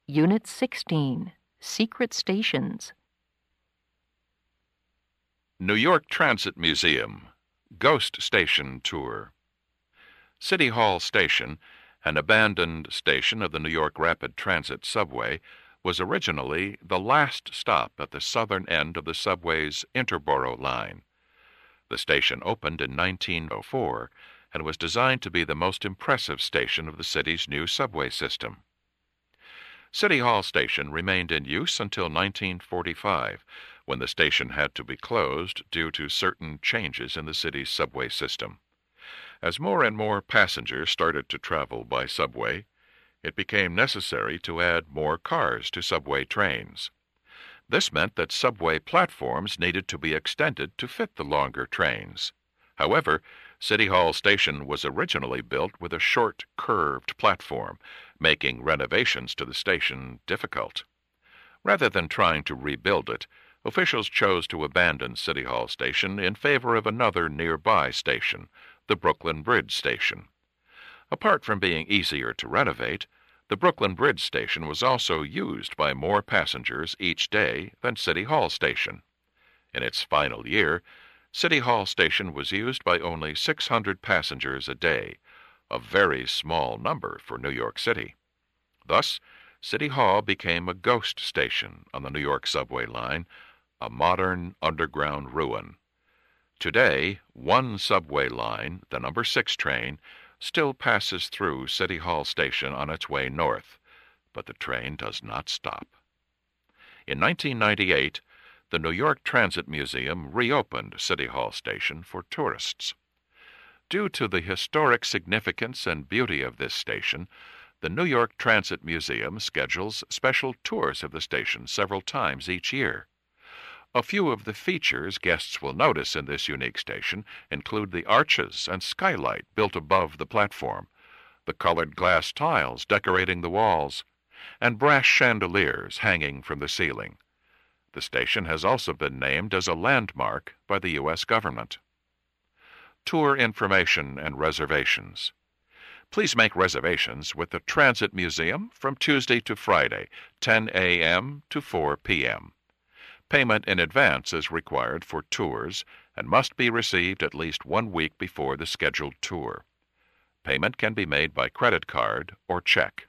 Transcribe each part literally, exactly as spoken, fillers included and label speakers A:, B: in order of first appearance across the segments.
A: Unit sixteen, Secret Stations.
B: New York Transit Museum, Ghost Station Tour. City Hall Station, an abandoned station of the New York Rapid Transit subway, was originally the last stop at the southern end of the subway's Interborough line. The station opened in nineteen oh four and was designed to be the most impressive station of the city's new subway system. City Hall Station remained in use until nineteen forty-five, when the station had to be closed due to certain changes in the city's subway system. As more and more passengers started to travel by subway, it became necessary to add more cars to subway trains. This meant that subway platforms needed to be extended to fit the longer trains. However, City Hall Station was originally built with a short, curved platform, making renovations to the station difficult. Rather than trying to rebuild it, officials chose to abandon City Hall Station in favor of another nearby station, the Brooklyn Bridge Station. Apart from being easier to renovate, the Brooklyn Bridge Station was also used by more passengers each day than City Hall Station. In its final year, City Hall Station was used by only six hundred passengers a day, a very small number for New York City. Thus, City Hall became a ghost station on the New York subway line, a modern underground ruin. Today, one subway line, the number six train, still passes through City Hall Station on its way north, but the train does not stop. In nineteen ninety-eight, the New York Transit Museum reopened City Hall Station for tourists. Due to the historic significance and beauty of this station, the New York Transit Museum schedules special tours of the station several times each year. A few of the features guests will notice in this unique station include the arches and skylight built above the platform, the colored glass tiles decorating the walls, and brass chandeliers hanging from the ceiling. The station has also been named as a landmark by the U S government. Tour information and reservations. Please make reservations with the Transit Museum from Tuesday to Friday, ten a.m. to four p.m. Payment in advance is required for tours and must be received at least one week before the scheduled tour. Payment can be made by credit card or check.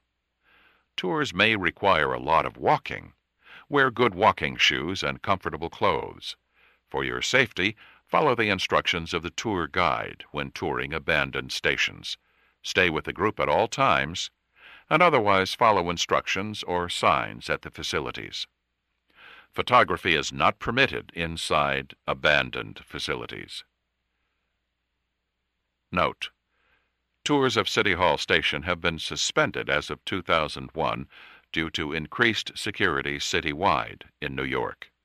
B: Tours may require a lot of walking. Wear good walking shoes and comfortable clothes. For your safety, follow the instructions of the tour guide when touring abandoned stations. Stay with the group at all times, and otherwise follow instructions or signs at the facilities. Photography is not permitted inside abandoned facilities. Note: tours of City Hall Station have been suspended as of two thousand one due to increased security citywide in New York.